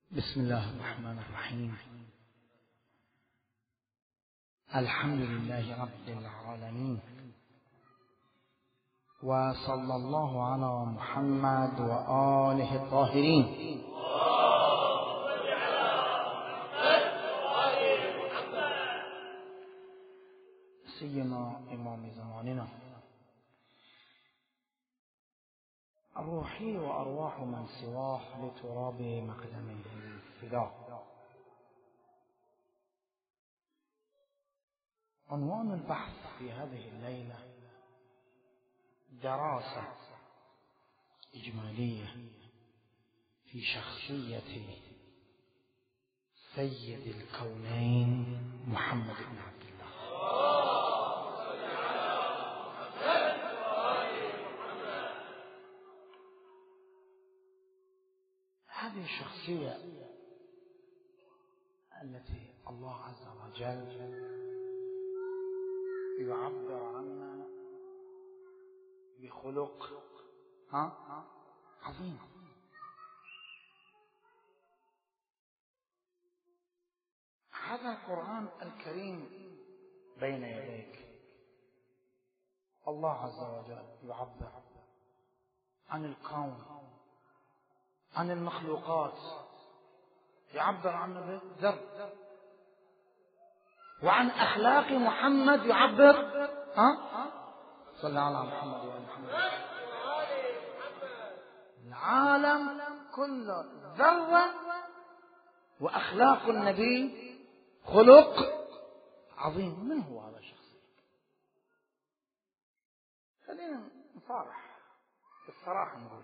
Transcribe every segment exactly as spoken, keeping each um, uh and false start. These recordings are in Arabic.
بسم الله الرحمن الرحيم. الحمد لله رب العالمين، وصلى الله على محمد وآله الطاهرين. سيما إمام زماننا، روحي وأرواح من سواه لتراب مقدمه الفداء. عنوان البحث في هذه الليلة دراسة إجمالية في شخصية سيد الكونين محمد بن عبد الله. هذه الشخصية التي الله عز وجل يعبر عنها بخلق ها عظيم. هذا القرآن الكريم بين يديك، الله عز وجل يعبر عن الكون، عن المخلوقات، يعبر عنه بالذر، وعن أخلاق محمد يعبر ها صلى على محمد وعلى محمد. العالم كله ذرة، وأخلاق النبي خلق عظيم. من هو هذا الشخص؟ خلينا نصارح بالصراحة، نقول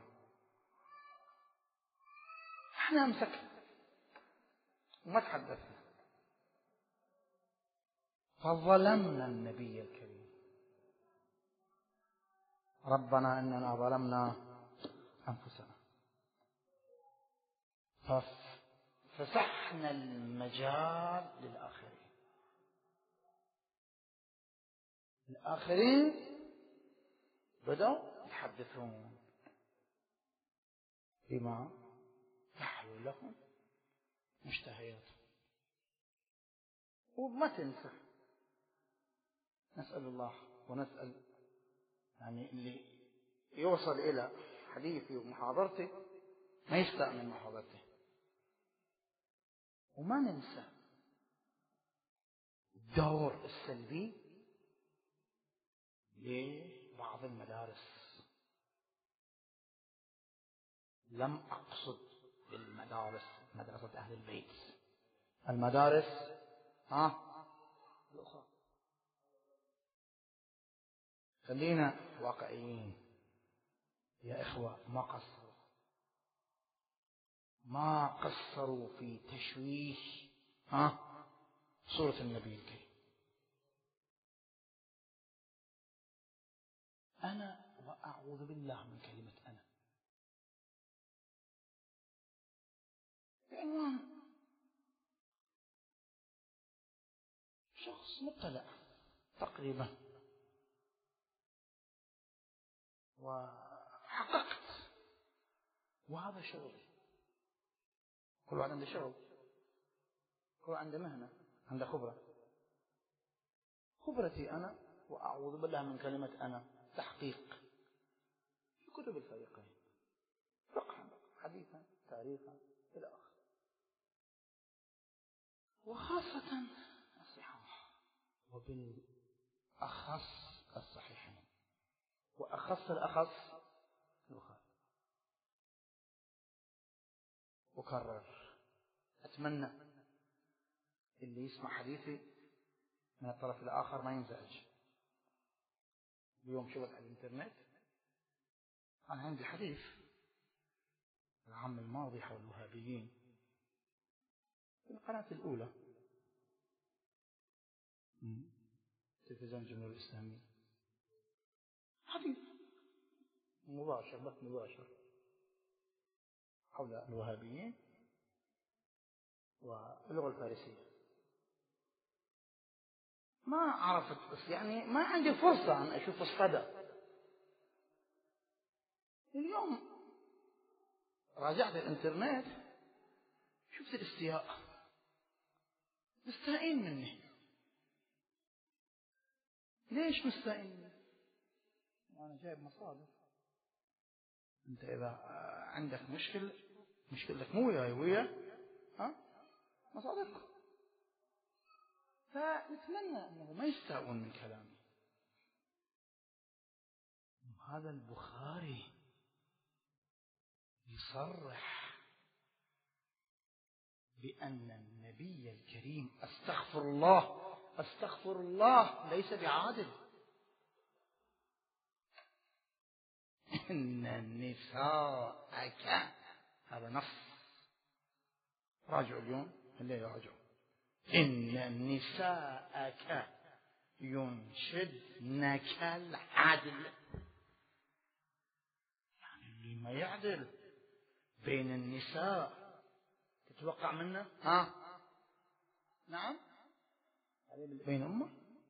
احنا امسكنا وما تحدثنا فظلمنا النبي الكريم. ربنا اننا ظلمنا انفسنا ففسحنا المجال للآخرين. الآخرين بدأوا يتحدثون بما يحلو لهم مشتهياتهم. وما تنسى، نسأل الله ونسأل يعني اللي يوصل إلى حديثي ومحاضرتي ما يستاء من محاضرتي. وما ننسى الدور السلبي لبعض المدارس. لم أقصد بالمدارس مدرسة أهل البيت، المدارس ها الأخرى. خلينا واقعيين يا إخوة، ما قصروا ما قصروا في تشويه ها صورة النبي الكريم. أنا وأعوذ بالله من كلمة أنا، بعنوان شخص مطلع تقريبا وحققت، وهذا شغلي. كل واحد عنده شغل، كل واحد عنده مهنة، عنده خبرة. خبرتي أنا وأعوذ بالله من كلمة أنا تحقيق في كتب الفريقين، فقها حديثا تاريخا إلى آخره، وخاصة الصحاح، وبالأخص الصحيحين، وأخص الأخص البخاري. أكرر، أتمنى اللي يسمع حديثي من الطرف الآخر ما ينزعج. اليوم شفت على الإنترنت، أنا عندي حديث العام الماضي حول الوهابيين في القناة الأولى، تلفزيون الجمهورية الإسلامية، حديث مباشر بث مباشر حول الوهابيين واللغة الفارسية. ما عرفت، بس يعني ما عندي فرصة أن أشوف الصدى. اليوم راجعت الإنترنت، ليش الاستياء؟ مستائين مني. ليش مستائين مني؟ أنا جايب مصادر. أنت إذا عندك مشكلة مشكلتك مو وياي ويا ها مصادركم، فنتمنى أنه ما يستاءون من كلامي. هذا البخاري يصرح بأن النبي الكريم استغفر الله استغفر الله ليس بعادل. إن نساءك، هذا نص، راجعوا اليوم الليلة راجعوا. إن نساءك ينشدنك العدل، يعني اللي ما يعدل بين النساء تتوقع منه ها نعم بين أمه.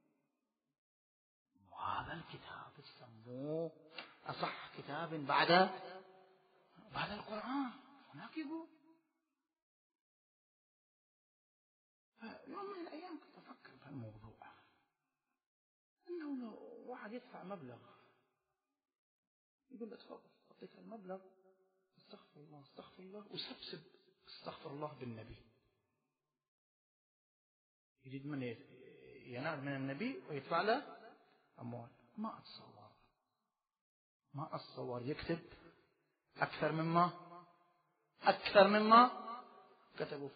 وهذا الكتاب يسموه أصح كتاب بعد بعد القرآن. هناك يقول يوم من الأيام كنت أفكر في الموضوع، أنه لو واحد يدفع مبلغ يقول له تفضل أعطيك المبلغ استغفر الله استغفر الله وسبسب استغفر الله بالنبي، يريد من ينال من النبي ويدفع له أموال. ما أتصور ما أتصور يكتب أكثر مما أكثر مما كتبوا.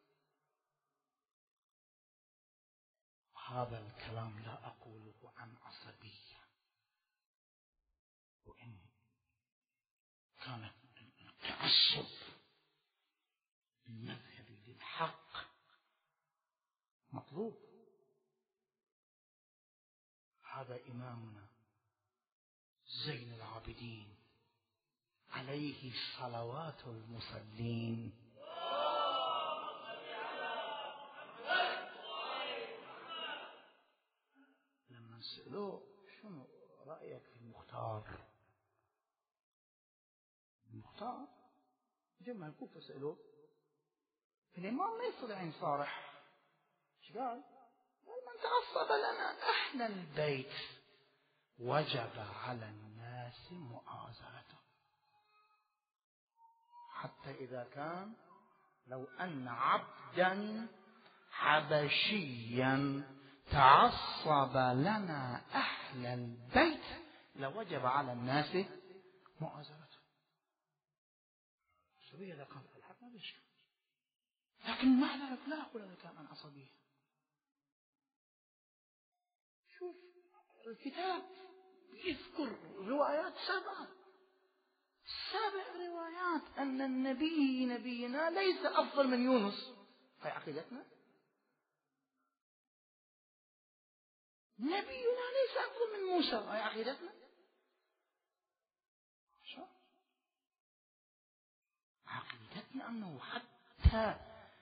هذا الكلام لا أقوله عن عصبية، وإن كانت التعصب المذهبي للحق مطلوب. هذا إمامنا زين العابدين عليه صلوات المصلين لما سألوه شنو رأيك في المختار، المختار جمع الكوفة سألوه الإمام ما يصل عين صارح، ايش قال؟ قال من تعصب لنا أهل البيت وجب على الناس مؤازرته، حتى إذا كان لو أن عبدا حبشيا تعصب لنا أهل البيت لوجب على الناس مؤازرته. عصبية إذا كان الحق ما بيشكل، لكن مع ذلك لا أقول إذا كان عن عصبية. شوف الكتاب يذكر روايات سبعة سبع روايات أن النبي نبينا ليس أفضل من يونس. هاي عقيدتنا. نبينا ليس أفضل من موسى. هاي عقيدتنا. شو عقيدتنا؟ أنه حتى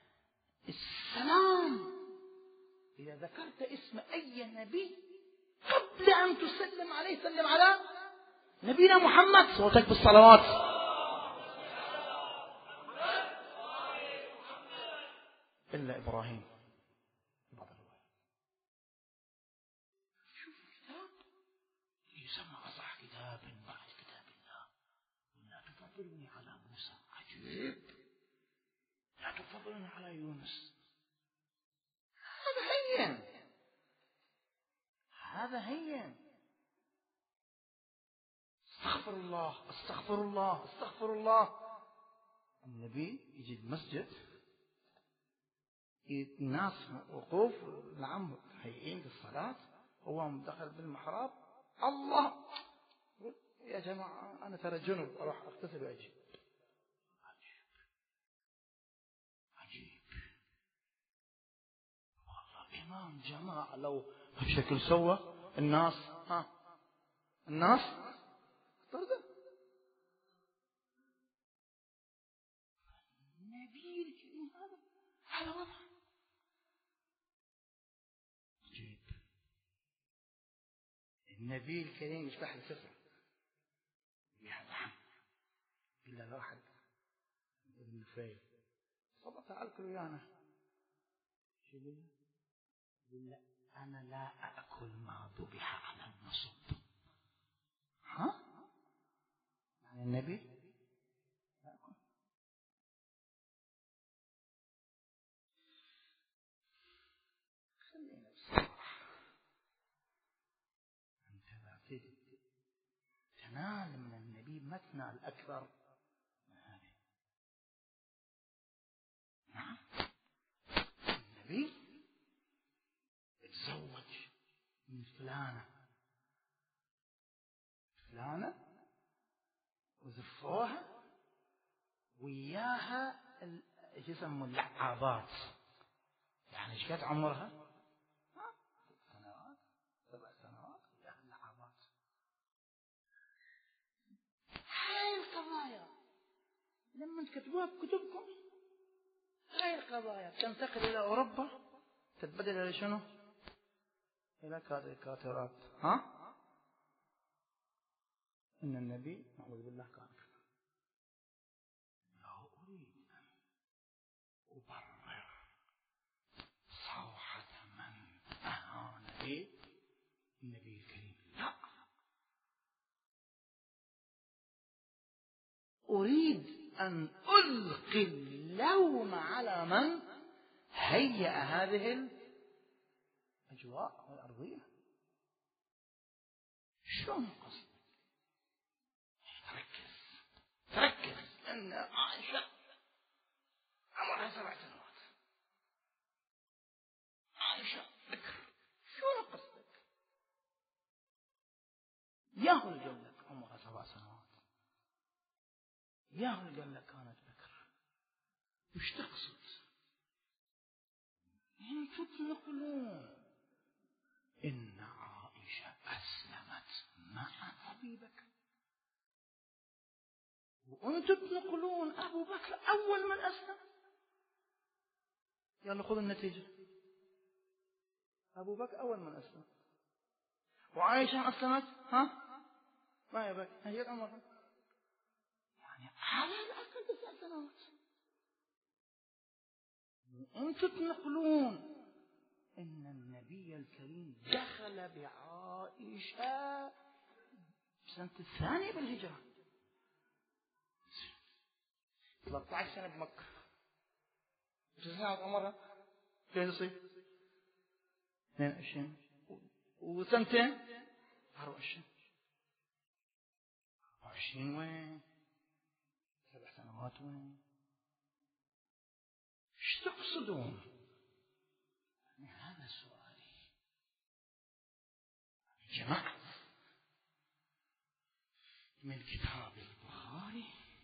السلام إذا ذكرت اسم أي نبي قبل أن تسلم عليه سلم على نبينا محمد صوتك بالصلوات إلا إبراهيم. شوف الكتاب يسمى أصح كتاب بعد كتاب الله. لا تفضلني على موسى، عجيب، لا تفضلني على يونس. هذا هين هذا هين استغفر الله استغفر الله استغفر الله. النبي يجي المسجد الناس وقوف نعم هيئين للصلاة، هو دخل بالمحراب الله يا جماعة أنا ترى جنب أروح أغتسل وأجي. عجيب عجيب والله. إمام جماعة لو بشكل سوى الناس ها الناس طرده. النبي الكريم هذا هذا وضع عجيب. النبي الكريم يفتح السفر يا نعم إلا واحد ابن نفيل طب تعال كل ويانا. شو يقول له؟ يقول له أنا لا أأكل ما ذبح على النصب. ها؟ يعني النبي لا أكل. خلينا بصراحة. أنت بعتقد تنال من النبي ما تنال أكثر من هذه. نعم. النبي تزوج من فلانة فلانة وزفوها وياها ايش يسموا اللعابات. يعني ايش قد عمرها؟ ها؟ ست سنوات سبع سنوات وياها اللعابات. هاي القضايا لما تكتبوها بكتبكم، هاي القضايا تنتقل الى اوروبا تتبدل الى شنو؟ الى كاريكاتيرات. ها؟ ان النبي نعوذ بالله كان كذا. لا اريد ان ابرر صوحة من اهان به النبي الكريم، لا، أريد أن ألقي اللوم على من هيأ هذه الأجواء والأرضية. شلون قصد؟ تركز تركز أن عائشة عمرها سبع سنوات، عائشة بكر. شلون قصدك؟ ياهو اللي قال لك عمرها سبع سنوات، ياهو اللي قال لك كانت بكر. وش تقصد؟ إن تطلقون إن عائشة أسلمت مع أبي بكر، وأنتم تنقلون أبو بكر أول من أسلم. يلا خذوا النتيجة، أبو بكر أول من أسلم وعائشة أسلمت ها ما يبك هي الأمر، يعني على الأقل تسع سنوات. وأنتم تنقلون إن النبي الكريم دخل بعائشة سنة الثانية بالهجرة، ثلاثة عشر سنة بمكة. ايش سنة عمرها؟ كيف يصير؟ اثنين وعشرين وسنتين أربعة وعشرين. أربعة وعشرين وين؟ سبع سنوات وين؟ ايش تقصدون؟ يعني هذا سؤالي يا جماعة. من كتاب البخاري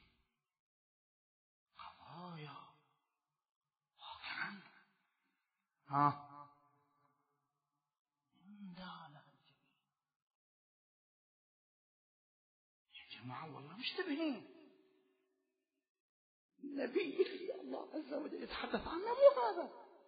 قضايا واقعا ها اندال الجميع. يا جماعة والله مشتبهين. النبي اللي الله عز وجل يتحدث عنه مو هذا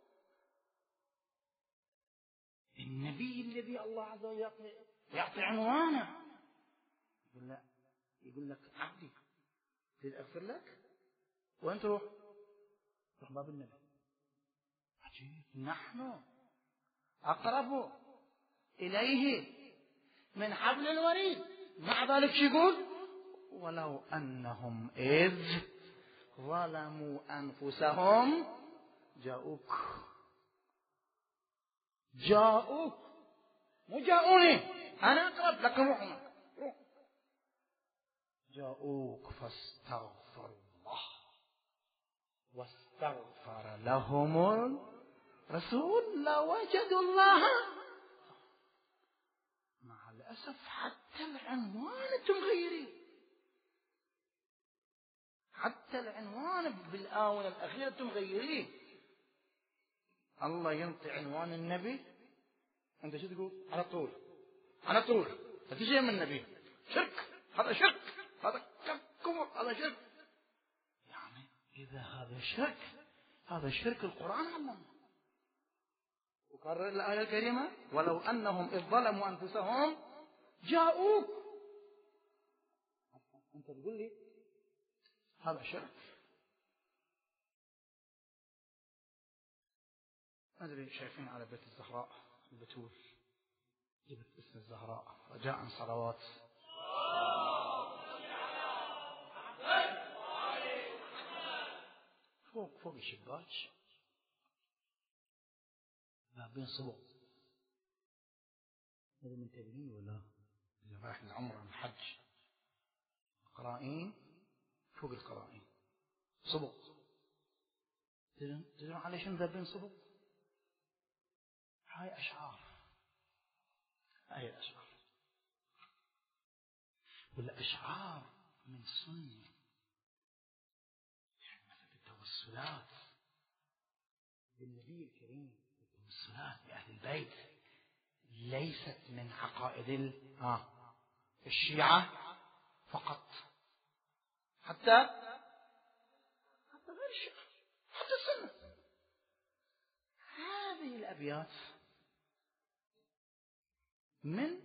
النبي الذي الله عز وجل يعطي, يعطي عنوانه. يقول لا، يقول لك عبدي تريد أغفر لك وين تروح؟ روح باب النبي. عجيب. نحن أقرب إليه من حبل الوريد، مع ذلك شو يقول؟ ولو أنهم إذ ظلموا أنفسهم جاءوك جاءوك مو جاءوني أنا أقرب لكن روحنا روح. جاءوك فاستغفروا الله واستغفر لهم الرسول لوجدوا الله. مع الأسف حتى العنوان أنتم مغيرين، حتى العنوان بالآونة الأخيرة أنتم مغيرين. الله ينطي عنوان النبي أنت شو تقول؟ على طول على طول فتجي من النبي شرك، هذا شرك، هذا كفر، هذا شرك. يعني إذا هذا شرك، هذا شرك القرآن علمنا. وقرر الآية الكريمة ولو أنهم إذ ظلموا أنفسهم جاءوك. أنت تقول لي هذا شرك، ما أدري شايفين على بيت الزهراء البتول، جبت اسم الزهراء رجاء صلوات. فوق فوق الشباك بين صبغ، هذا منتبهين ولا اللي رايح العمرة الحج؟ قرائين فوق القرائين صبغ. تدرون على شنو ذا بين صبغ؟ هاي أشعار، هاي الأشعار ولا أشعار من سنة، يعني مثل التوسلات بالنبي الكريم، التوسلات بأهل البيت ليست من عقائد الشيعة فقط، حتى حتى غير الشيعة، حتى السنة. هذه الأبيات من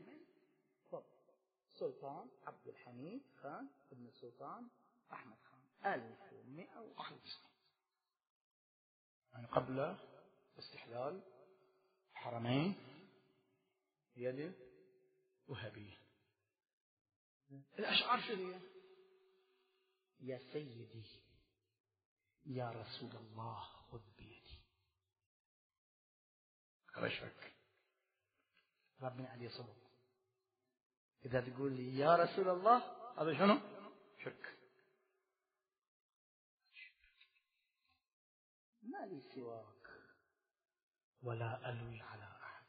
سلطان عبد الحميد خان ابن السلطان أحمد خان ألف ومئة وواحد وتسعين، يعني قبل استحلال الحرمين يد وهبية. الأشعار شو هي؟ يا سيدي يا رسول الله خذ بيدي. رشك ربنا عليه صبر. إذا تقول لي يا رسول الله هذا شنو؟ شرك. ما لي سواك ولا ألوي على أحد.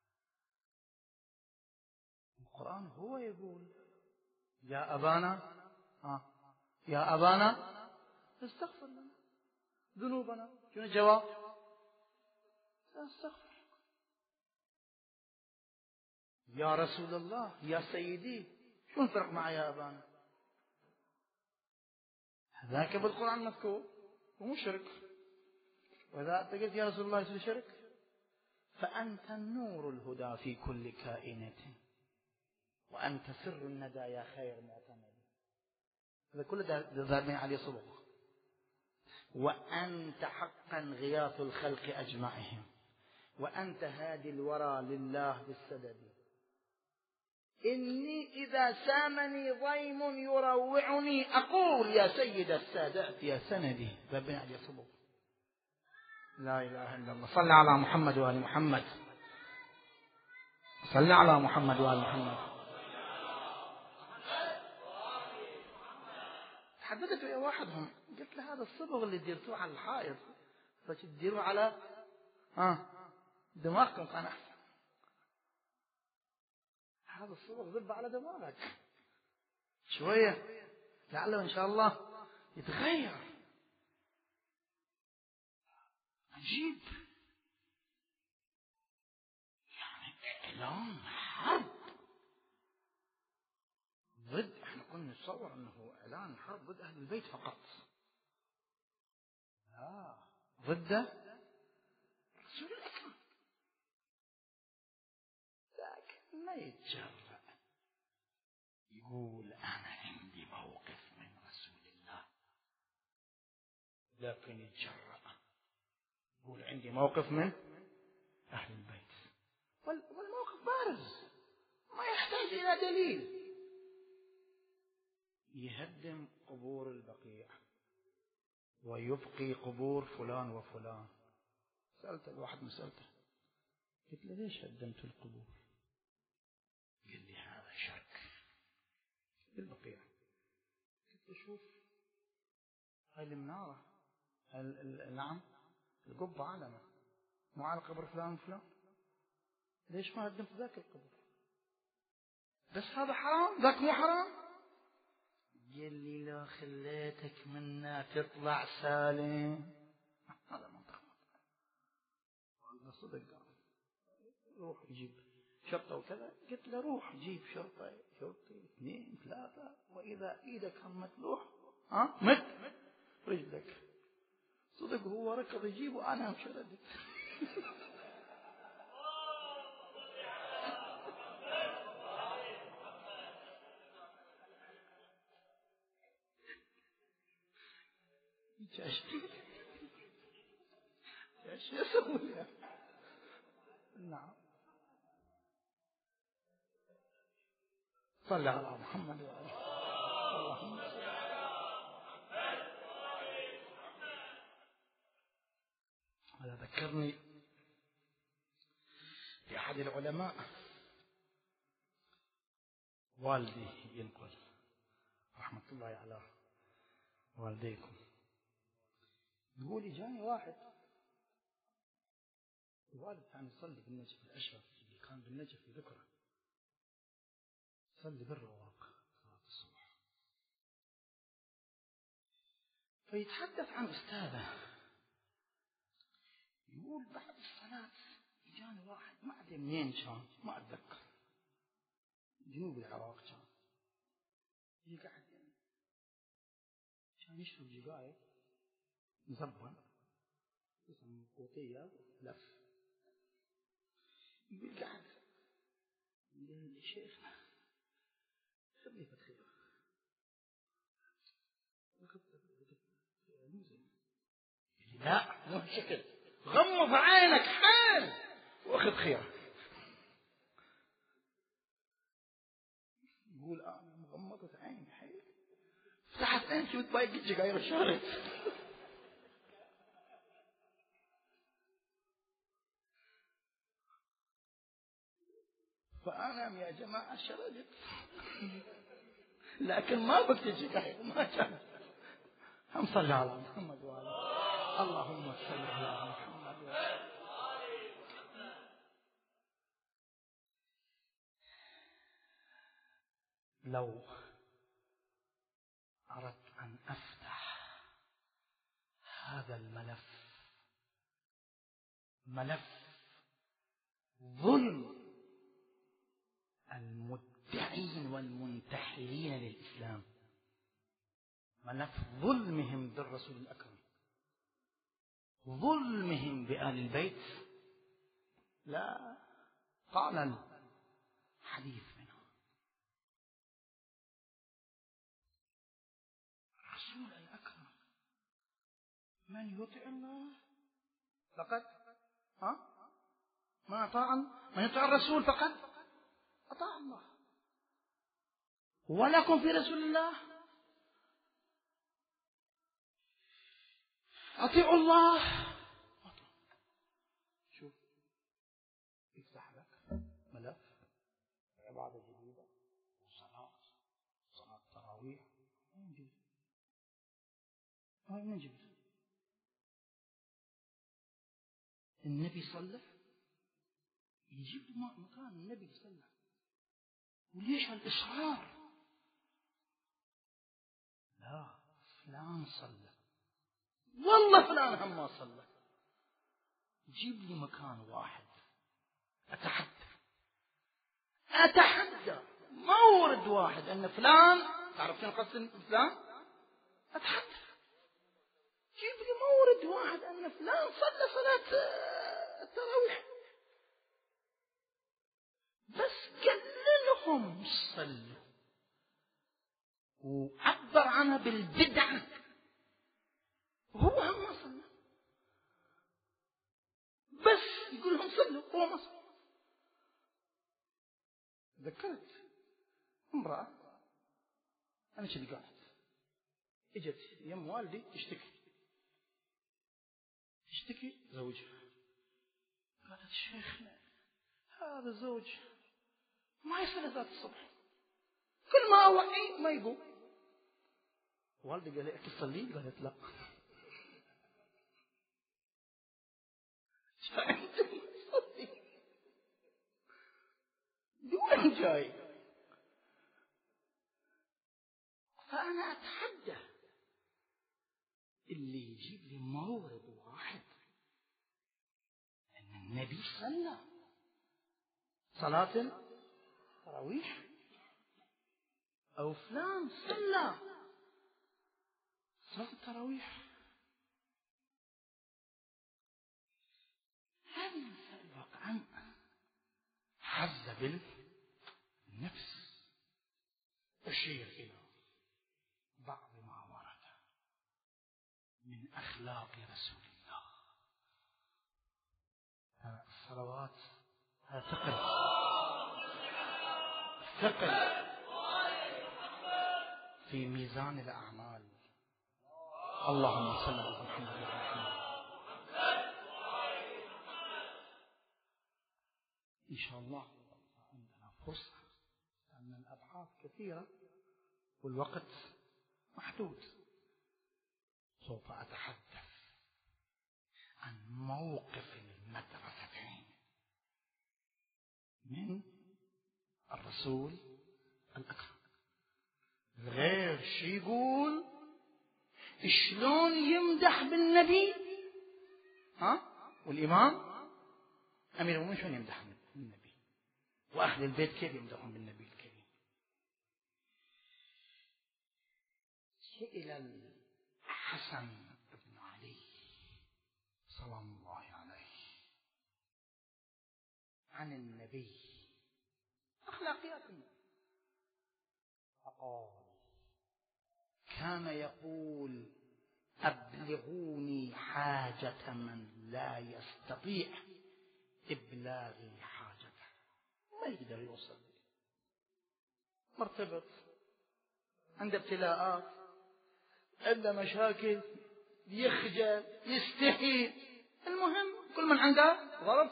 القرآن هو يقول يا أبانا آه. يا أبانا استغفر لنا ذنوبنا. شنو الجواب؟ استغفر. يا رسول الله يا سيدي شو الفرق مع يا أبانا؟ هذاك بالقرآن مذكور ومو شرك. وإذا أنت قلت يا رسول الله يصير شرك. فأنت النور الهدى في كل كائنة وأنت سر الندى يا خير معتمد. هذا كله ذابين عليه صبغ. وأنت حقا غياث الخلق أجمعهم وأنت هادي الورى لله بالسدد. إني إذا سامني ضيم يروعني أقول يا سيد السادات يا سندي. ذابين عليه صبغ. لا إله إلا الله. صل على محمد وآل محمد. صل على محمد وآل محمد. حددت ويا واحدهم قلت له هذا الصبغ اللي ديرتوه على الحائط فتديروه على آه دماغكم كان أحسن. هذا الصبغ ذب على دماغك شوية لعله إن شاء الله يتغير. عجيب يعني إعلان حرب ضد. احنا كنا نتصور انه اعلان حرب ضد اهل البيت فقط. لا ضد رسول الاكرم. لكن ما يتجرأ يقول انا عندي موقف من رسول الله. لكن يتجرأ يقول عندي موقف من اهل البيت. والموقف بارز ما يحتاج الى دليل. يهدم قبور البقيع ويبقي قبور فلان وفلان. سألت الواحد مسألته قلت له ليش هدمت القبور؟ قال لي هذا شرك بالبقيع. قلت له شوف هاي المنارة نعم القبة علمة مو على قبر فلان وفلان. ليش ما هدمت ذاك القبر؟ بس هذا حرام ذاك مو حرام. قال لي لو خليتك منا تطلع سالم. هذا منطق. والله صدق قال روح جيب شرطة وكذا. قلت له روح جيب شرطة شرطي اثنين ثلاثة وإذا إيدك هم تلوح ها مت رجلك. صدق هو ركض يجيب وأنا هم شردت. ايش ايش اسوي؟ نعم. صلى على محمد وآله. اللهم صل. هذا ذكرني بأحد العلماء، والدي ينقل رحمة الله على والديكم، يقول جاني واحد، الوالد كان يصلي بالنجف الأشرف اللي كان بالنجف في ذكره، يصلي بالرواق صلاة الصبح، فيتحدث عن أستاذه، يقول بعد الصلاة جاني واحد ما أدري منين كان، ما أتذكر، جنوب العراق كان، يقعد كان يشرب سجاير مزبن اسمه قوطية لف، يقول قاعد يقول شيخنا خلي فتخير لا مو بشكل، غمض عينك حيل واخذ خيرك. يقول انا مغمضة عيني حيل، فتحت عيني شفت بايق السجاير وشربت. فأنا يا جماعة شربت لكن ما بكت السجاير، ما كان. هم صل على محمد وآله. اللهم صل على محمد وآله. لو أردت أن أفتح هذا الملف، ملف ظلم المدعين والمنتحلين للإسلام، ملف ظلمهم بالرسول الأكرم، ظلمهم بآل البيت، لا قال الحديث منه الرسول الأكرم من يطع الله فقد ها ما أطاع، من يطع الرسول فقد أطاع الله، ولكم في رسول الله أطيعوا الله. شوف يفتح لك ملف عبادة جديدة وصلاة، صلاة تراويح، وين نجيب وين نجيب النبي صلى، يجيب مكان النبي صلى، وليش هالإصرار؟ لا فلان صلى، والله فلان هم ما صلى، جيب لي مكان واحد. أتحدى أتحدى مورد واحد أن فلان، تعرف شنو قصد فلان؟ أتحدى جيب لي مورد واحد أن فلان صلى صلاة التراويح، بس قللهم صلوا وعبر عنها بالبدعة، وهو هم ما صلى، بس يقول لهم صلوا هو ما صلى. ذكرت امرأة أنا شو اللي قالت، اجت يم والدي تشتكي تشتكي زوجها، قالت شيخنا هذا زوج ما يصلي ذات الصبح، كل ما أوعي ما يقوم. والدي قال لي تصلي؟ قالت لا. وين جاي؟ فأنا أتحدى اللي يجيب لي مورد واحد أن النبي صلى صلاة تراويح أو فلان صلى صلاة التراويح، هذه المسائل واقعا حز بالنفس. أشير إلى بعض ما ورد من أخلاق رسول الله. الصلوات هذا ثقل ثقل في ميزان الأعمال. اللهم صل على محمد وعلى محمد. إن شاء الله عندنا فرصة لأن الأبحاث كثيرة والوقت محدود. سوف أتحدث عن موقف المدرستين من الرسول الأكرم. غير شي يقول شلون يمدح بالنبي، ها؟ والإمام أمير المؤمنين شلون يمدح بالنبي، وأهل البيت كيف يمدحون بالنبي الكريم. سئل الحسن بن علي سلام الله عليه عن النبي، أخلاقيات النبي، فقال: كان يقول: أبلغوني حاجة من لا يستطيع إبلاغي حاجته. ما يقدر يوصل، مرتبط، عنده ابتلاءات، عنده مشاكل، يخجل، يستحي، المهم كل من عنده ظرف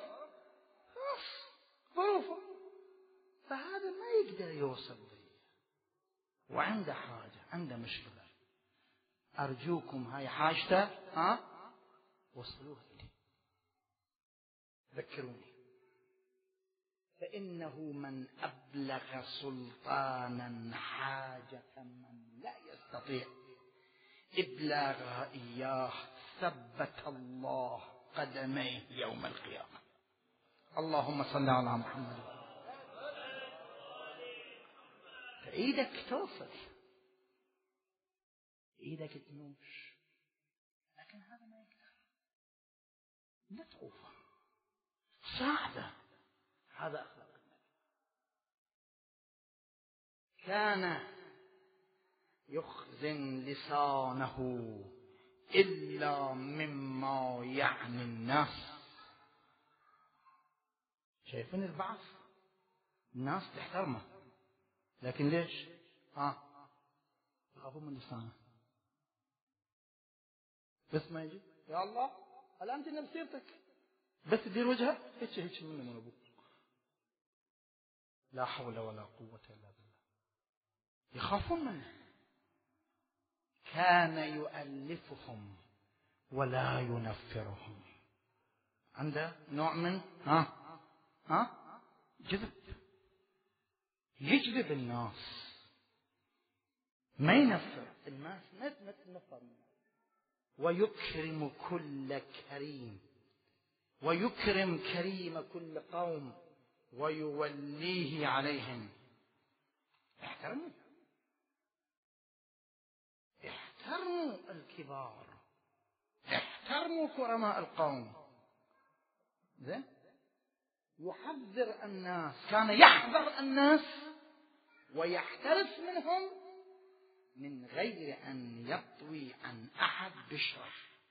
ظروفه، فهذا ما يقدر يوصل لي وعنده حاجة، عنده مشكلة. أرجوكم هاي حاجته، ها، وصلوها لي، ذكروني، فإنه من أبلغ سلطانا حاجة من لا يستطيع إبلاغها إياه ثبت الله قدميه يوم القيامة. اللهم صل على محمد. فإيدك توصل، إيدك تنوش، لكن هذا ما يقدر. لا تخوفه، ساعده. هذا أخلاق النبي. كان يخزن لسانه إلا مما يعني الناس. شايفين البعث؟ الناس تحترمه، لكن ليش؟ ها يخافون من لسانه. بس ما يجي يا الله الآن جينا بسيرتك، بس تدير وجهه هيك هيك منه من أبوك. لا حول ولا قوة إلا بالله، يخافون منه. كان يؤلفهم ولا ينفرهم. عنده نوع من ها ها جذب، يجذب الناس، ما ينفر الناس، ما تنفر منه. ويكرم كل كريم، ويكرم كريم كل قوم، ويوليه عليهم. احترموا احترموا الكبار، احترموا كرماء القوم. زين، يحذر الناس، كان يحذر الناس ويحترس منهم من غير أن يطوي عن أحد بشرة.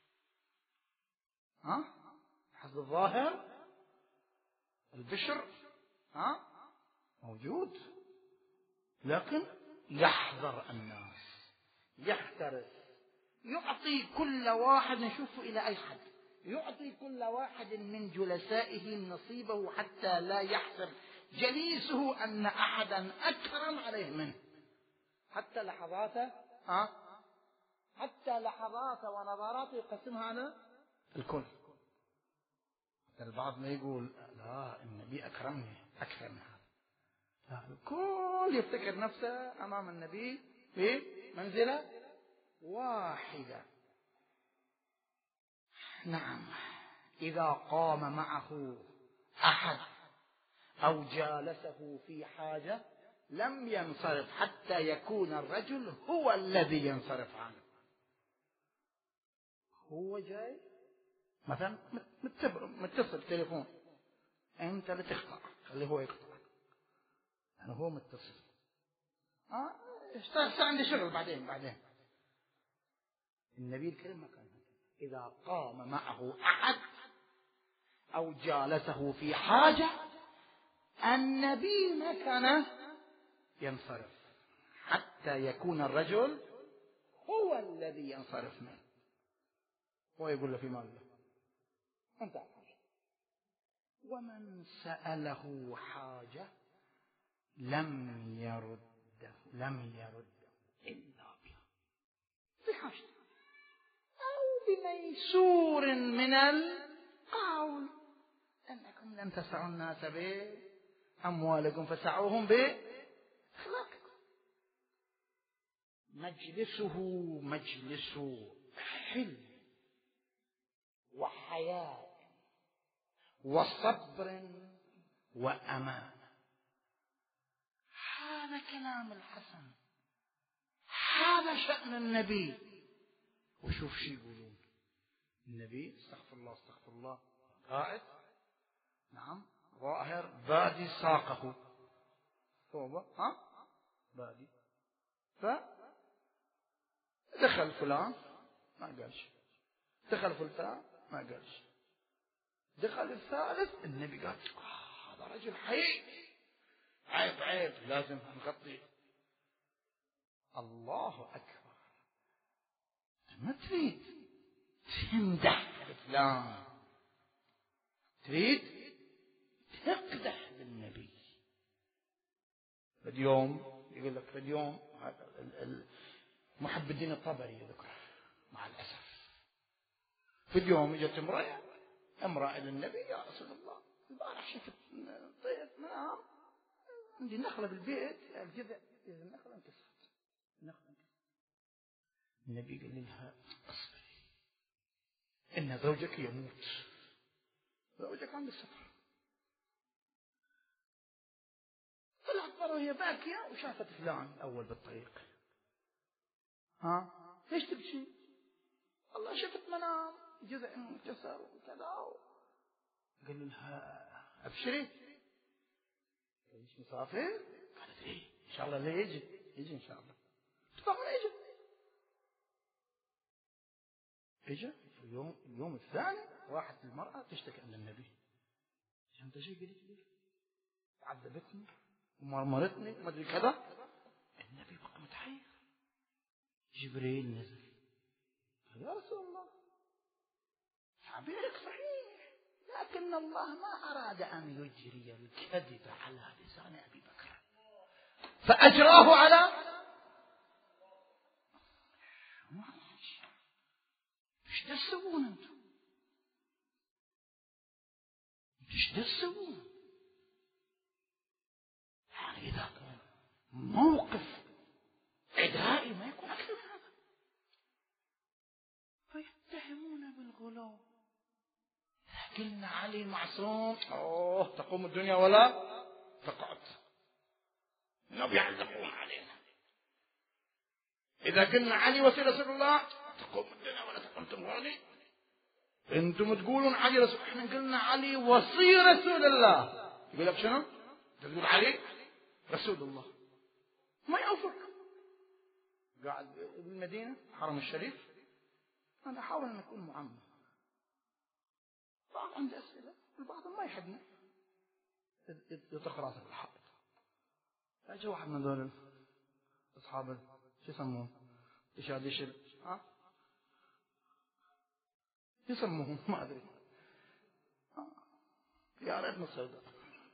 ها حسب الظاهر البشر ها موجود، لكن يحذر الناس، يحترس، يعطي كل واحد، نشوفه إلى أي حد، يعطي كل واحد من جلسائه نصيبه حتى لا يحسب جليسه أن أحدا أكرم عليه منه. حتى لحظاته ها حتى لحظاته ونظراته يقسمها على الكل. البعض ما يقول لا النبي أكرمني أكثر من هذا، لا، الكل يفتكر نفسه أمام النبي في منزلة واحدة. نعم، إذا قام معه أحد أو جالسه في حاجة لم ينصرف حتى يكون الرجل هو الذي ينصرف عنه. هو جاي مثلا متصل تليفون، أنت لا تقطع، خليه هو يقطع، يعني هو متصل. آه اشتغل عندي شغل بعدين بعدين. النبي الكريم ما كان هكذا. إذا قام معه أحد أو جالسه في حاجة النبي ما كان ينصرف حتى يكون الرجل هو الذي ينصرف منه. هو يقول له في مال الله أنت حاجة، ومن سأله حاجة لم يرده لم يرده إلا بها في حاجة أو بميسور من القول، أنكم لم تسعوا الناس بأموالكم فسعوهم بأخلاقكم. مجلسه مجلس حلم وحياء وصبر وأمان. هذا كلام الحسن، هذا شأن النبي. وشوف شي يقولون النبي استغفر الله استغفر الله قاعد نعم ظاهر بادي ساقه توبة ها بادي، فدخل فلان ما قالش، دخل فلان ما قالش، دخل الثالث النبي قال آه هذا رجل حي، عيب عيب لازم نغطي. الله أكبر. ما تريد تمدح فلان، تريد تقدح بالنبي. اليوم يقول لك اليوم محب الدين الطبري يذكر مع الأسف، في اليوم اجت امرأة امرأة للنبي يا رسول الله البارح شفت طيب منام عندي نخلة بالبيت الجذع النخلة انكسرت النخلة انكسرت. النبي قال لها اصبري إن زوجك يموت، زوجك عند السفر. طلعت مرة وهي باكية وشافت فلان أول بالطريق. ها ليش تبكي؟ والله شفت منام جذع انكسر وكذا. قال لها أبشري ليش مسافر؟ قالت إيه إن شاء الله لا يجي يجي إن شاء الله. طبعا يجي يجي اليوم اليوم الثاني راحت المرأة تشتكي عند النبي. أنت شيء قلت لي عذبتني ومرمرتني ما أدري كذا. النبي بقى متحير. جبريل نزل قال يا رسول الله تعبيرك صحيح لكن الله ما أراد أن يجري الكذب على لسان أبي بكر فأجراه على ايش تسوون انتم؟ ايش تسوون؟ يعني إذا كان موقف عدائي ما يكون أكثر من هذا. فيتهمون بالغلو. إذا قلنا علي معصوم أوه تقوم الدنيا ولا تقعد، إنهم يعلقون علينا. إذا قلنا علي وسيلة رسول الله تقوم الدنيا ولا تقوم. تمغوني أنتم تقولون علي رسول، إحنا قلنا علي وصي رسول الله. يقول لك شنو؟ تقول علي رسول الله ما يوفق. قاعد بالمدينة حرم الشريف أنا أحاول أن أكون معمم. بعض عنده أسئلة البعض ما يحبني يطرق راسه بالحائط. فأجا واحد من دول أصحاب شو يسمون إيش ها يسموهم ما أدري يا ريت نصير.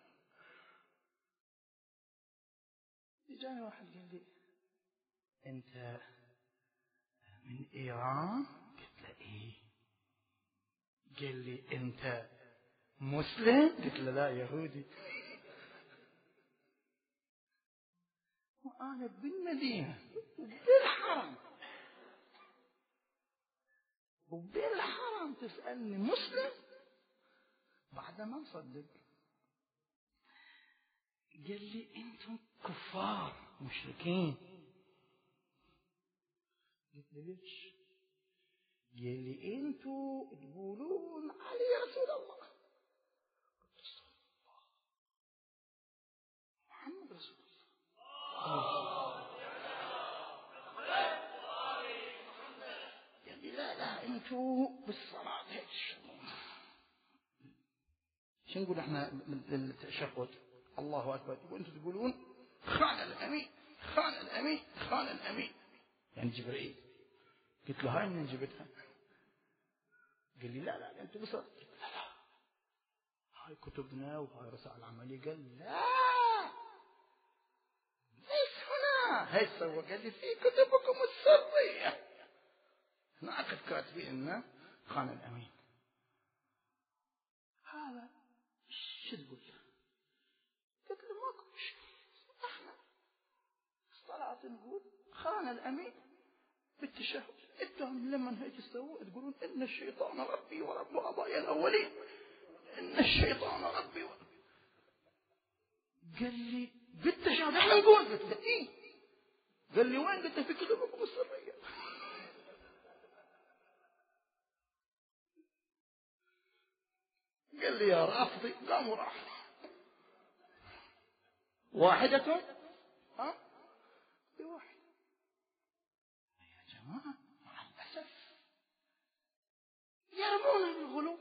جاني واحد قال لي أنت من إيران؟ قلت له إيه. قال لي أنت مسلم؟ قلت له لا يهودي. وأنا بالمدينة وبالحرم وبالحرم تسألني مسلم؟ بعد ما نصدق. قال لي أنتم كفار مشركين. قلت له ليش؟ قال لي أنتم تقولون علي رسول الله. قلت رسول الله محمد رسول الله. قال لي لا لا أنتم بالصلاة هيك. شو نقول احنا بالتشهد الله أكبر. وأنتم تقولون خان الأمين خان الأمين خان الأمين، يعني جبريل. قلت له هاي من جبتها؟ قال لي لا لا أنت بصر. قلت لا لا هاي كتبنا وهاي رسائل عملية. قال لا ليس هنا، هاي سوى. قال لي في كتبكم السرية نعقد كاتبين إنه خان الأمين. هذا شو تقول له؟ قلت له ماكو مشكلة، احنا الصلاة نقول خان الأمين بالتشهد، انتم لما هيك تسووا تقولون إن الشيطان ربي ورب آبائي الأولين، إن الشيطان ربي ورب. قال لي بالتشهد احنا نقول. قلت له إيه؟ قال لي وين؟ قلت له في كتبكم السرية. قال لي يا رافضي قام وراح. واحدة ها بواحد. يا جماعة مع الأسف يرمون بالغلو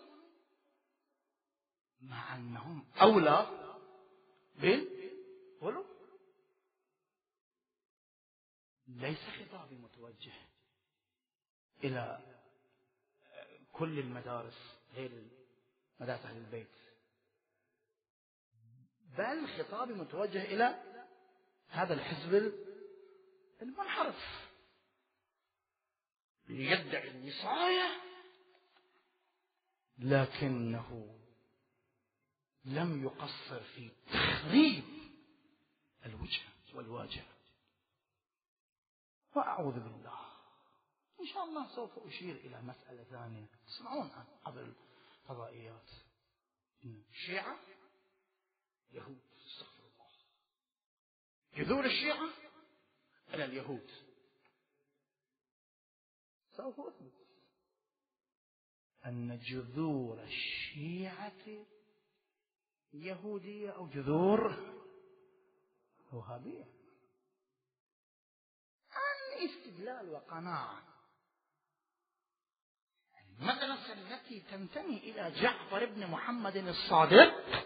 مع أنهم أولى بالغلو. ليس خطابي متوجه إلى كل المدارس غير مدارس أهل البيت، بل خطابي متوجه إلى هذا الحزب المنحرف يدعي الوصاية لكنه لم يقصر في تخريب الوجه والواجهة. وأعوذ بالله. إن شاء الله سوف أشير إلى مسألة ثانية تسمعون عن قبل الفضائيات. الشيعة يهود، استغفر الله، جذور الشيعة إلى اليهود. سوف أثبت أن جذور الشيعة يهودية أو جذور وهابية. عن استدلال وقناعة. المدرسة التي تنتمي إلى جعفر بن محمد الصادق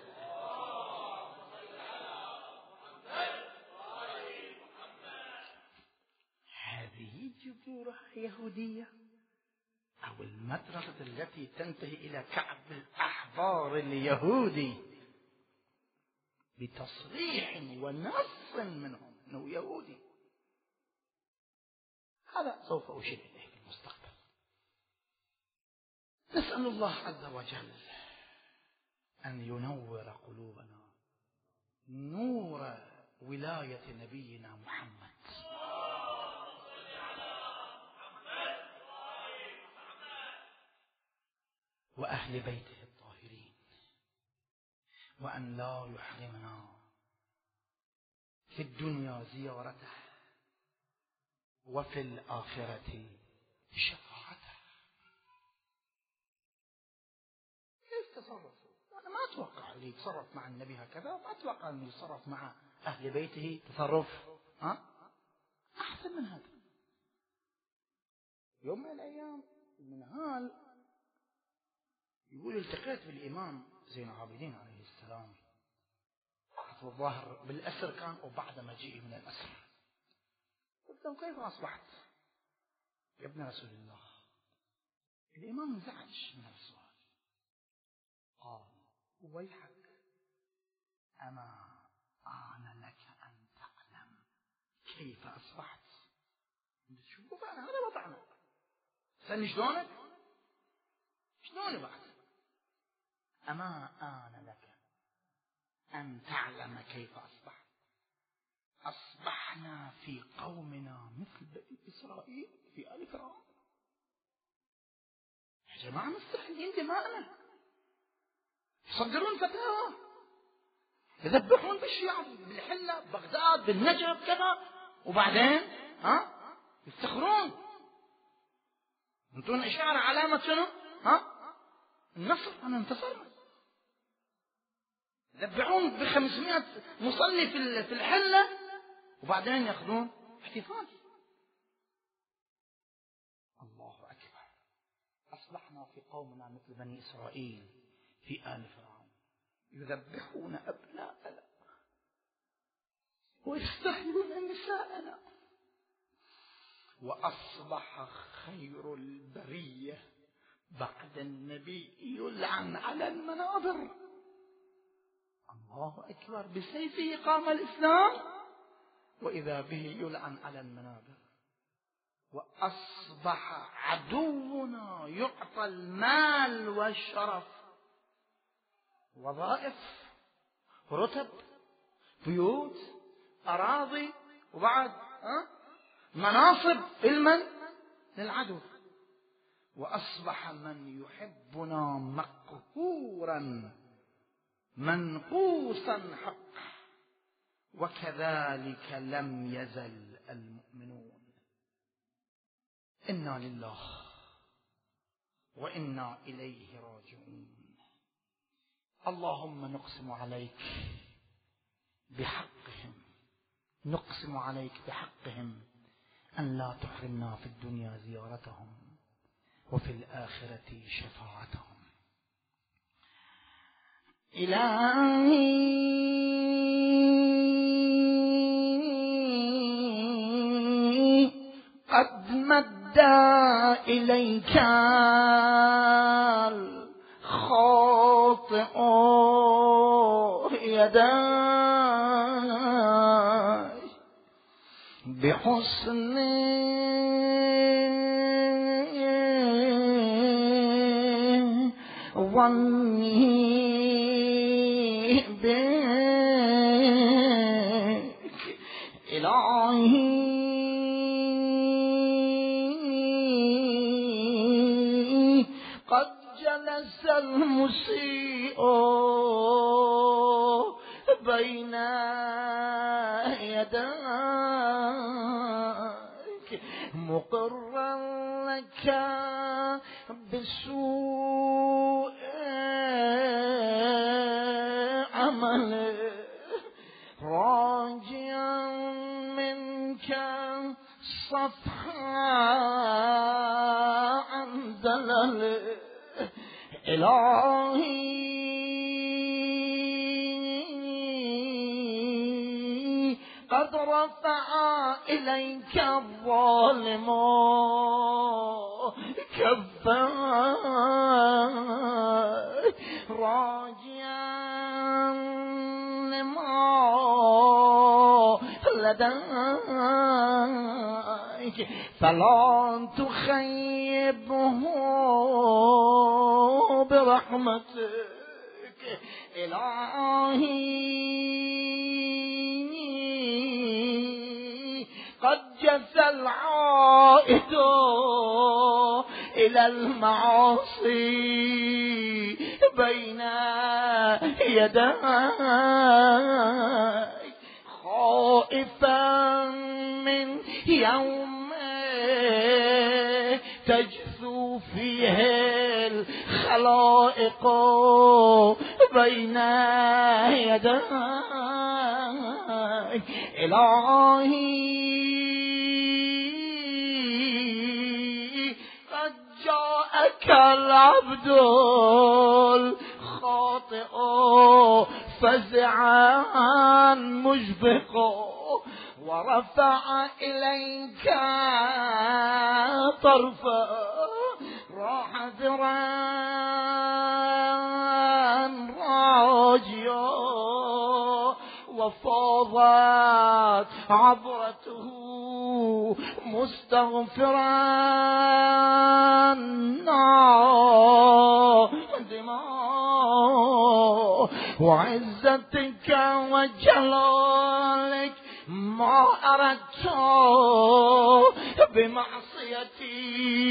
هذه جذورها يهودية، أو المدرسة التي تنتهي إلى كعب الأحبار اليهودي بتصريح ونص منهم أنه يهودي. هذا سوف أشير إليه في المستقبل. نسأل الله عز وجل أن ينور قلوبنا نور ولاية نبينا محمد وأهل بيته الطاهرين، وأن لا يحرمنا في الدنيا زيارته وفي الآخرة شفاعته. كيف تصرفوا؟ أنا ما أتوقع اللي يتصرف مع النبي هكذا، ما أتوقع أن يتصرف مع أهل بيته تصرف ها أحسن من هذا. يوم من الأيام المنهال يقول التقيت بالإمام زين العابدين عليه السلام، الظاهر بالأسر كان أو بعد مجيئه من الأسر. قلت له كيف أصبحت يا ابن رسول الله؟ الإمام انزعج من السؤال، قال ويحك أما آن لك أن تعلم كيف أصبحت. شوفوا بقى هذا وضعنا. سألني شلونك؟ شلون بعد؟ أما آن لك أن تعلم كيف أصبحت. أصبحنا في قومنا مثل بني إسرائيل في آل فرعون. يا جماعة مستحيلين دماءنا، يصدرون فتاوى، يذبحون بالشيعة بالحلة بغداد بالنجف كذا، وبعدين ها يفتخرون. انتون إشارة علامة شنو؟ ها النصر، أنا انتصرنا. يذبحون بخمسمائة مصلي في الحلة وبعدين يأخذون احتفال. الله أكبر. أصبحنا في قومنا مثل بني إسرائيل في آل فرعون يذبحون أبناءنا ويستحيون نساءنا. وأصبح خير البرية بعد النبي يلعن على المنابر. الله أكبر، بسيفه قام الإسلام وإذا به يلعن على المنابر. وأصبح عدونا يعطى المال والشرف، وظائف، رتب، بيوت، أراضي، وبعد مناصب لمن؟ للعدو. وأصبح من يحبنا مقهورا منقوصا حقه، وكذلك لم يزل المؤمنون. إنا لله وإنا إليه راجعون. اللهم نقسم عليك بحقهم، نقسم عليك بحقهم أن لا تحرمنا في الدنيا زيارتهم وفي الآخرة شفاعتهم. إلهي قد مد إليك الخاطئ يداي بحسن ظني بك. إلهي قد جلس المسيء بين يديك مقرا لك بسوء عمله، راجيا منك صفحا عن زلله. إلهي قد رفع إليك الظالم كفا راجعا لما لديك، فلا تخيبه برحمتك. إلهي قد جثى العائد إلى المعاصي بين يديك خائفا من يوم تجثو فيه الخلائق بين يديك. إلهي قد جاءك العبد الخاطئ فزعا مشفقا ورفع إليك طرفا راحذرا راجيا، وفاضت عبرته مستغفرا نادما، وعزتك وجلالك ما أردت بمعصيتي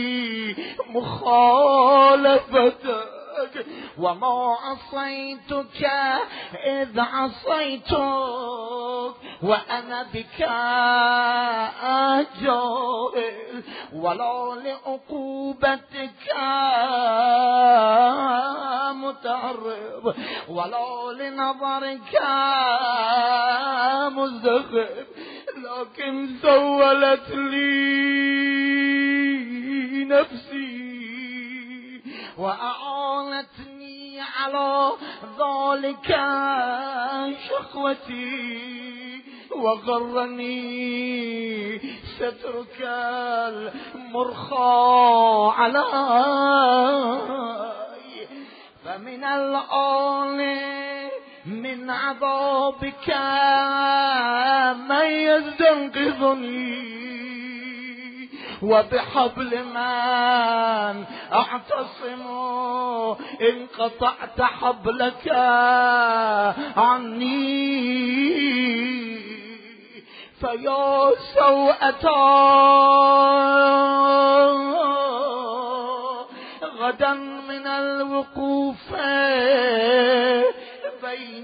مخالفتك، وما عصيتك إذ عصيتك وأنا بك أجاهل، ولا لعقوبتك متعرض، ولا لنظرك مزدخر، لكن سولت لي نفسي وأعانتني على ذلك شقوتي وغرني سترك المرخى علي، فمن الآن من عذابك من يستنقذني، وبحبل من أعتصم إن قطعت حبلك عني. فيا سوءة غدا من الوقوف بين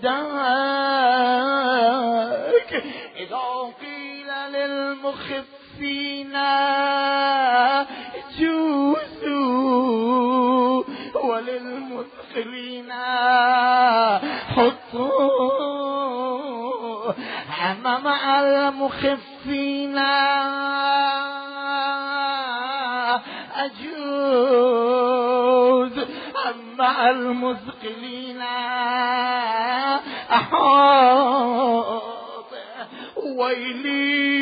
يديك، إذا قيل للمخفين جوزوا وللمثقلين حطوا، أما مع المخفين أجوز، أما المثقلين أحاط. ويلي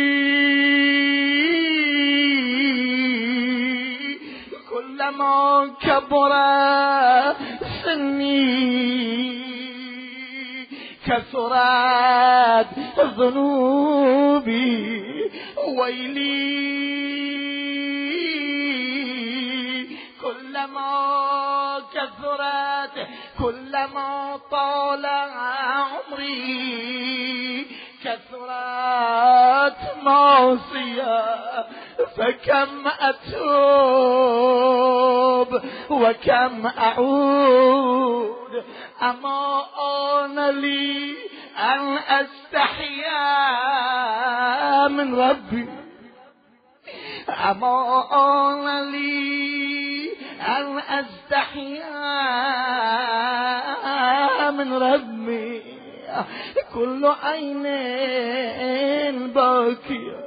كلما كبر سني كثرت ذنوبي، ويلي كلما كثرت كلما طال عمري كثرت معصية، فكم أتوب وكم أعود. أما أنا لي أن أستحيا من ربي، أما أنا لي أن أستحيا من ربي. كل عين باكية،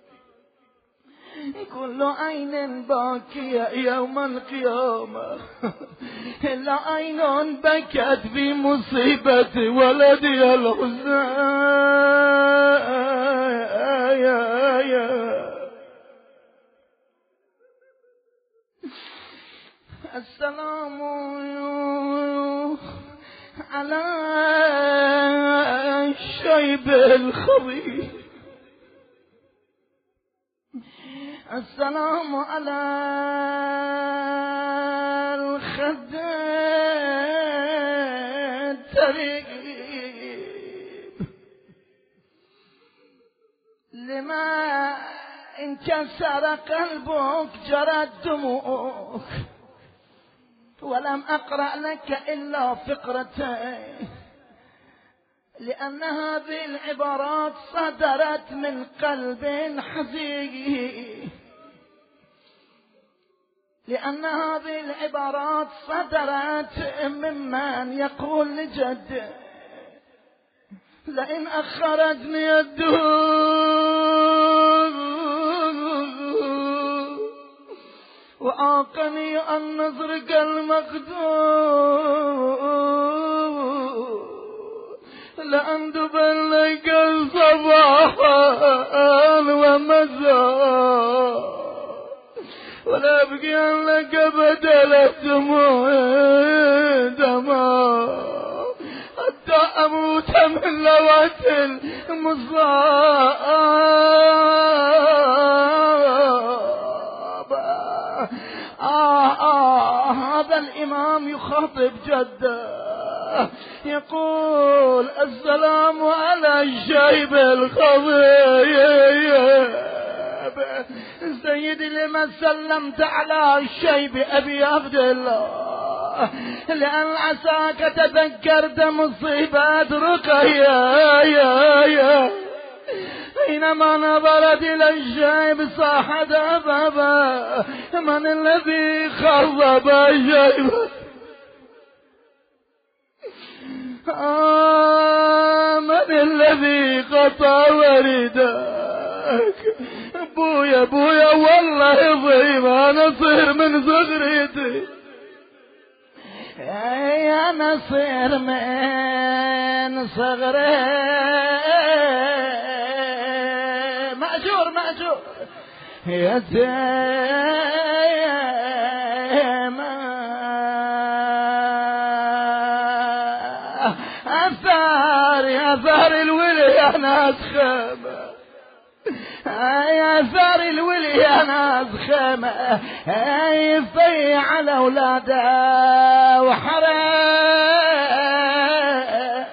كل عين باكية يوم القيامة، إلا عين بكت بمصيبة ولدي الحزن. السلام على الشيب الخبيث، السلام على الخد التريب، لما انكسر قلبك جرت دموعك، ولم أقرأ لك إلا فقرتين، لأن هذه العبارات صدرت من قلب حزين، لأن هذه العبارات صدرت ممن يقول لجده: لئن أخرتني الدهور وعاقني أن نزرق المقدور لأندبن لك صباحا ومساء، ولا أبقي لك بدل الدموع دماء، حتى أموت من لوات المصاب. آه آه هذا الإمام يخاطب جده يقول: السلام على الشيب الخضيب. سيدي لما سلمت على الشيب أبي عبد الله، لأن عساك تذكرت مصيبات رقية يا يا حينما نظرت إلى الشيب صاحت بابا: من الذي خرب الشيب؟ آه من الذي قطع وردك؟ بويا بويا والله ضيم أنا صير من صغريتي، يا نصير من صغري يتيما أثار يا ثار الولي يا ناس خيمة يا ثار الولي يا ناس خيمة يفي على أولاده وحرام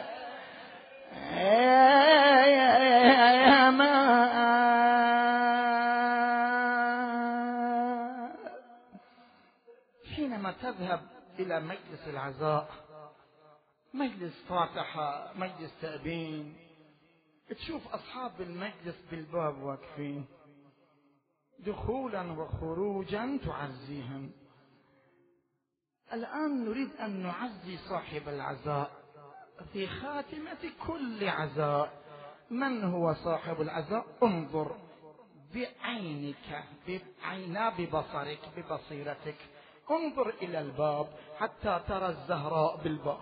يا ما حينما تذهب إلى مجلس العزاء، مجلس فاتحة، مجلس تأبين، تشوف أصحاب المجلس بالباب واقفين دخولا وخروجا تعزيهم. الآن نريد أن نعزي صاحب العزاء في خاتمة كل عزاء. من هو صاحب العزاء؟ انظر بعينك، بعينا ببصرك، ببصيرتك، انظر إلى الباب حتى ترى الزهراء بالباب،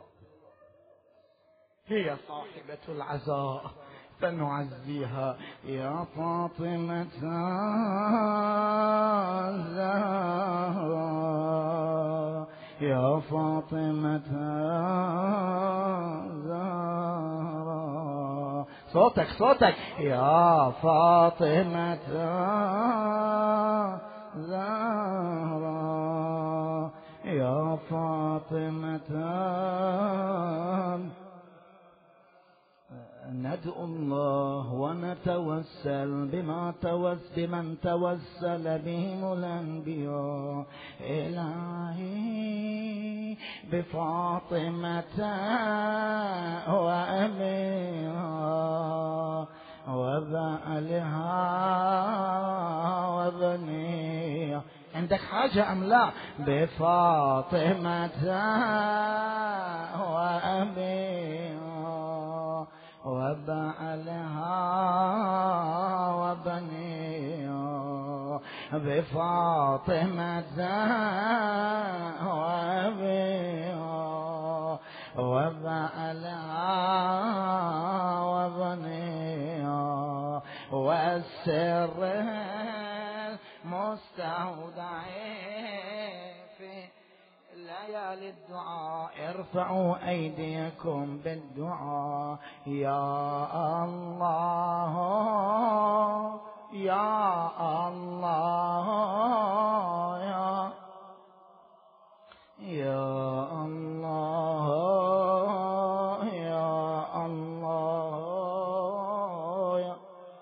هي صاحبة العزاء، فنعزيها. يا فاطمة الزهراء، يا فاطمة الزهراء، صوتك صوتك، يا فاطمة الزهراء، يا فاطمة. ندعو الله ونتوسل بما توس بمن توسل بهم الأنبياء. إلهي بفاطمة وأمها وبعلها وبنيها. عندك حاجة أم لا؟ بفاطمة وأمها وبعلها وبنيها، بفاطمة وأبيها وبعلها وبنيها، والسر المستودع في ليالي الدعاء. ارفعوا أيديكم بالدعاء. يا الله يا الله يا يا الله يا الله يا.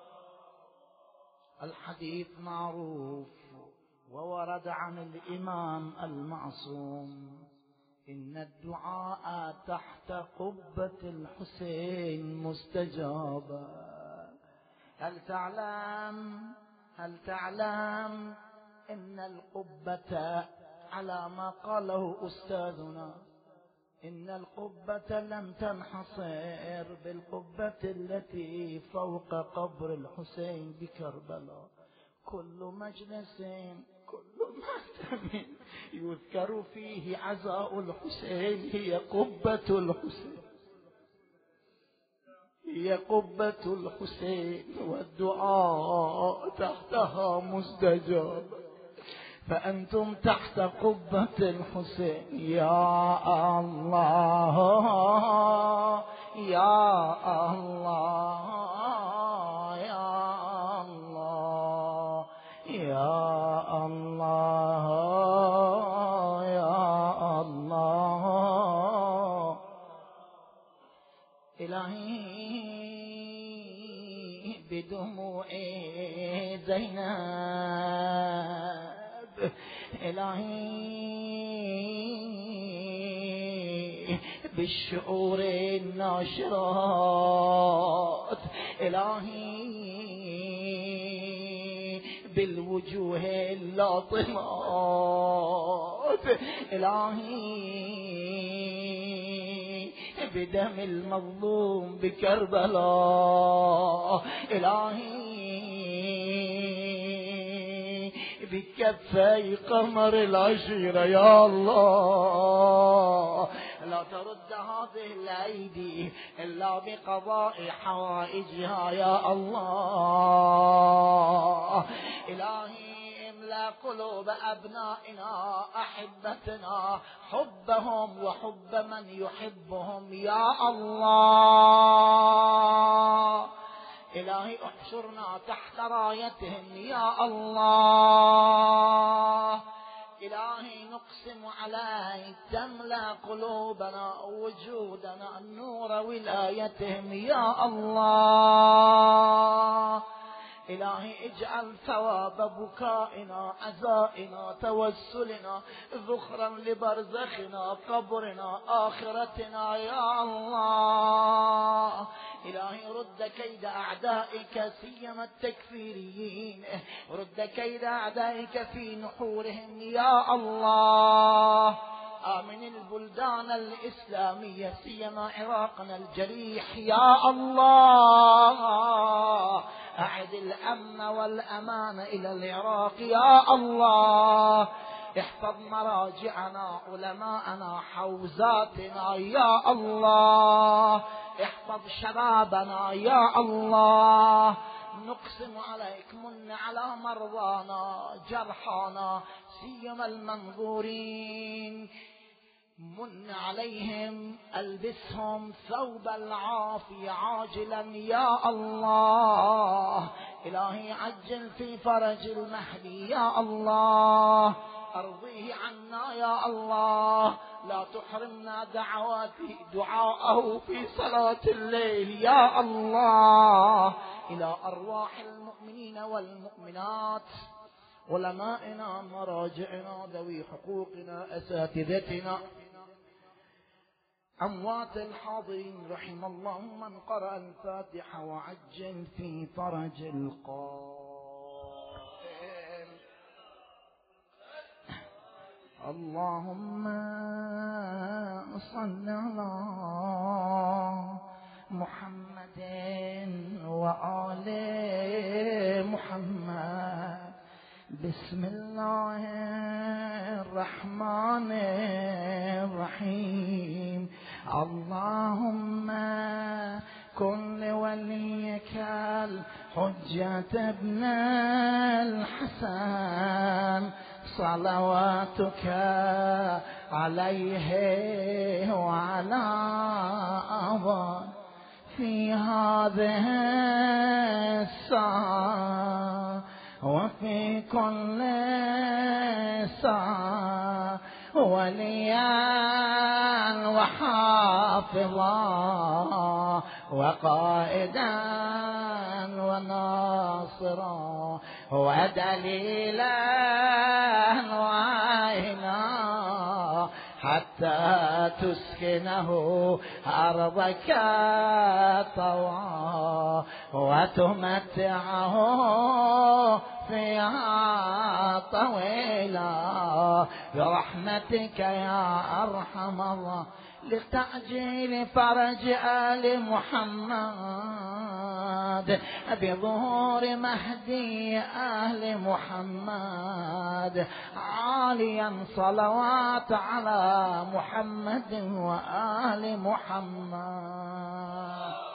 الحديث معروف وورد عن الإمام المعصوم: إن الدعاء تحت قبة الحسين مستجابا. هل تعلم هل تعلم إن القبة على ما قاله أستاذنا، إن القبة لم تنحصر بالقبة التي فوق قبر الحسين بكربلاء. كل مجلس كل مهتم يذكر فيه عزاء الحسين هي قبة الحسين، هي قبة الحسين، والدعاء تحتها مستجاب. فأنتم تحت قبة الحسين. يا الله يا الله يا الله يا الله يا الله. إلهي بدموع زينب، إلهي بالشعور الناشرات، إلهي بالوجوه اللاطمات، إلهي بدم المظلوم بكربلاء، إلهي بكفي قمر العشيرة. يا الله لا ترد ترد هذه الأيدي إلا بقضاء حوائجها يا الله. إلهي املأ قلوب أبنائنا أحبتنا حبهم وحب من يحبهم يا الله. إلهي احشرنا تحت رايتهم يا الله. إلهي نقسم عليك تملأ قلوبنا وجودنا نور ولايتهم يا الله. إلهي اجعل ثواب بكائنا عزائنا توسلنا ذخرا لبرزخنا قبرنا آخرتنا يا الله. إلهي رد كيد أعدائك سيما التكفيريين، رد كيد أعدائك في نحورهم يا الله. آمن البلدان الإسلامية سيما عراقنا الجريح يا الله. أعد الأمن والأمان إلى العراق يا الله. احفظ مراجعنا علماءنا حوزاتنا يا الله. احفظ شبابنا يا الله. نقسم عليك من على مرضانا جرحانا سيما المنظورين، من عليهم ألبسهم ثوب العافية عاجلا يا الله. إلهي عجل في فرج المهدي يا الله. أرضيه عنا يا الله. لا تحرمنا دعواتي دعاءه في صلاة الليل يا الله. إلى أرواح المؤمنين والمؤمنات علمائنا مراجعنا ذوي حقوقنا أساتذتنا أموات الحاضرين رحم الله من قرأ الفاتحة وعجل في فرج القائل. اللهم صل على محمد وآل محمد. بسم الله الرحمن الرحيم. اللهم كن لوليك الحجة ابن الحسن صلواتك عليه وعلى أباه في هذه الساعة وفي كل ساعة وليا وحافظا وقائدا وناصرا ودليلا وعينا حتى تسكنه أرضك طوعا وتمتعه فيها طويلا برحمتك يا أرحم الله. لتعجيل فرج آل محمد بظهور مهدي آل محمد عاليا صلوات على محمد وآل محمد.